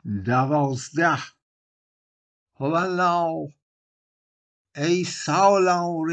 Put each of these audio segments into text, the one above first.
12 هوالله. ای سالار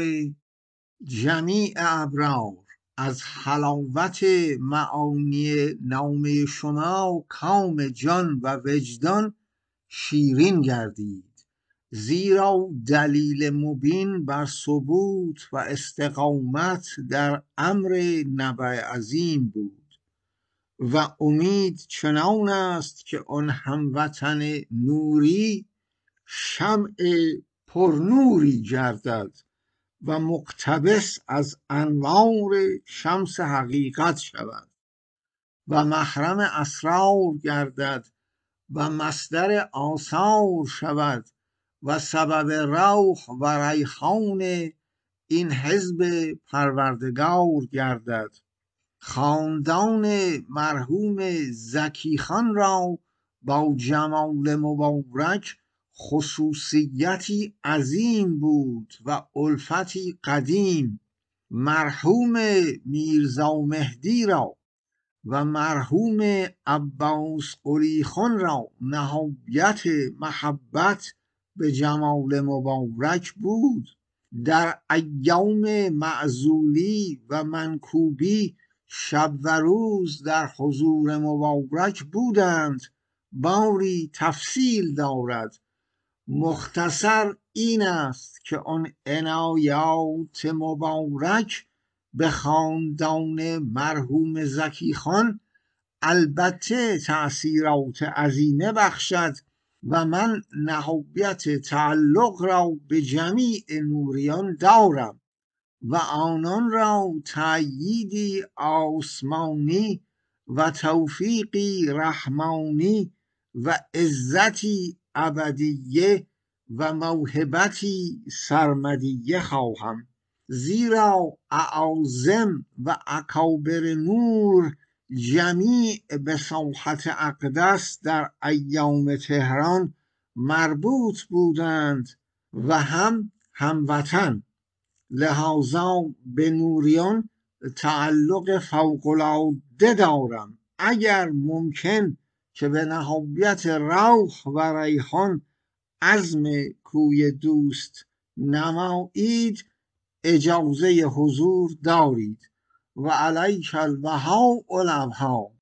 جمیع ابرار، از حلاوت معانی نامه شما کام جان و وجدان شیرین گردید، زیرا دلیل مبین بر ثبوت و استقامت در امر نبع عظیم بود و امید چنان است که آن هموطن نوری شمع پرنوری گردد و مقتبس از انوار شمس حقیقت شود و محرم اسرار گردد و مصدر آثار شود و سبب روح و ریحان این حزب پروردگار گردد. خاندان مرحوم زکی خان را با جمال مبارک خصوصیتی عظیم بود و الفتی قدیم. مرحوم میرزا مهدی را و مرحوم عباس قلی خان را نهایت محبت به جمال مبارک بود. در ایام معزولی و منکوبی شب و روز در حضور مبارک بودند. باری تفصیل دارد، مختصر این است که آن عنایات مبارک به خاندان مرحوم زکی خان البته تأثیرات عظیمه بخشد و من نهایت تعلق را به جمیع نوریان دارم و آنان را تأییدی آسمانی و توفیقی رحمانی و عزتی ابدیه و موهبتی سرمدیه خواهم، زیرا اعاظم و اکابر نور جمیع به ساحت اقدس در ایام تهران مربوط بودند و هموطن، لذا به نوریان تعلق فوق‌العاده دارم. اگر ممکن که به نهایت روح و ریحان عزم کوی دوست نمایید، اجازه حضور دارید و علیک البهاء الابها.